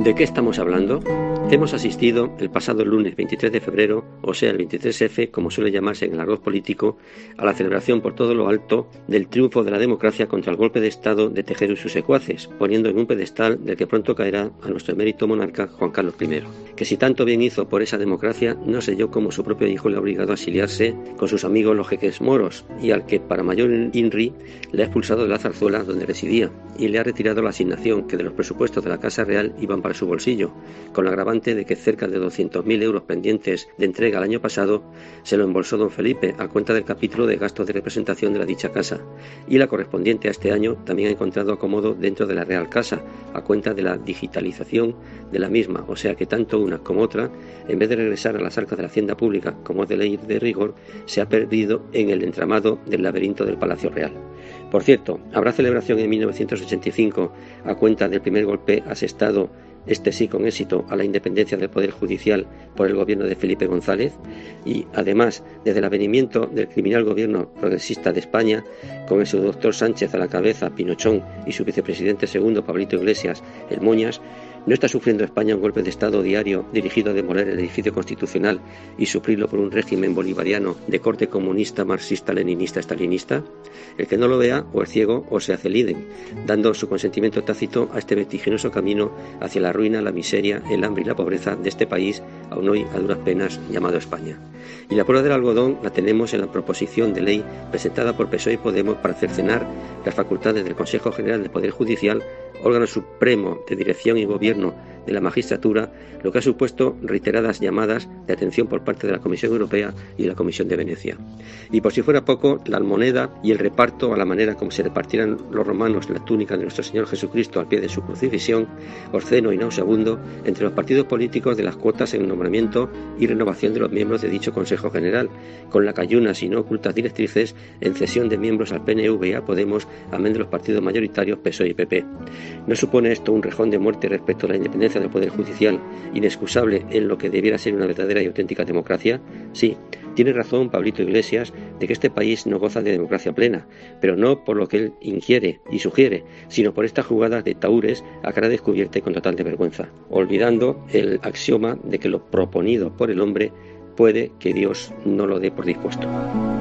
¿De qué estamos hablando? Hemos asistido el pasado lunes 23 de febrero, o sea el 23F, como suele llamarse en el argot político, a la celebración por todo lo alto del triunfo de la democracia contra el golpe de Estado de Tejero y sus secuaces, poniendo en un pedestal del que pronto caerá a nuestro emérito monarca Juan Carlos I. Que si tanto bien hizo por esa democracia, no sé yo cómo su propio hijo le ha obligado a exiliarse con sus amigos los jeques moros, y al que para mayor INRI le ha expulsado de la zarzuela donde residía, y le ha retirado la asignación que de los presupuestos de la Casa Real iban para su bolsillo, con la agravante de que cerca de 200.000 euros pendientes de entrega el año pasado se lo embolsó don Felipe a cuenta del capítulo de gastos de representación de la dicha casa, y la correspondiente a este año también ha encontrado acomodo dentro de la Real Casa, a cuenta de la digitalización de la misma, o sea que tanto una como otra, en vez de regresar a las arcas de la hacienda pública como es de ley de rigor, se ha perdido en el entramado del laberinto del Palacio Real. Por cierto, habrá celebración en 1985 a cuenta del primer golpe asestado, este sí con éxito, a la independencia del Poder Judicial por el gobierno de Felipe González, y además, desde el avenimiento del criminal gobierno progresista de España, con el subdoctor Sánchez a la cabeza, Pinochón, y su vicepresidente segundo, Pablito Iglesias, el Moñas, ¿no está sufriendo España un golpe de Estado diario dirigido a demoler el edificio constitucional y suplirlo por un régimen bolivariano de corte comunista, marxista, leninista, stalinista? El que no lo vea o es ciego o se hace líder, dando su consentimiento tácito a este vertiginoso camino hacia la ruina, la miseria, el hambre y la pobreza de este país, aún hoy a duras penas llamado España. Y la prueba del algodón la tenemos en la proposición de ley presentada por PSOE y Podemos para cercenar las facultades del Consejo General del Poder Judicial, órgano supremo de dirección y gobierno de la magistratura, lo que ha supuesto reiteradas llamadas de atención por parte de la Comisión Europea y de la Comisión de Venecia. Y por si fuera poco, la almoneda y el reparto a la manera como se repartieran los romanos la túnica de nuestro Señor Jesucristo al pie de su crucifixión, obsceno y nauseabundo, entre los partidos políticos de las cuotas en nombramiento y renovación de los miembros de dicho Consejo General, con lacayunas y no ocultas directrices en cesión de miembros al PNV y a Podemos, amén de los partidos mayoritarios PSOE y PP. ¿No supone esto un rejón de muerte respecto a la independencia del Poder Judicial, inexcusable en lo que debiera ser una verdadera y auténtica democracia? Sí, tiene razón Pablito Iglesias de que este país no goza de democracia plena, pero no por lo que él ingiere y sugiere, sino por estas jugadas de tahúres a cara descubierta y con total de vergüenza, olvidando el axioma de que lo proponido por el hombre puede que Dios no lo dé por dispuesto.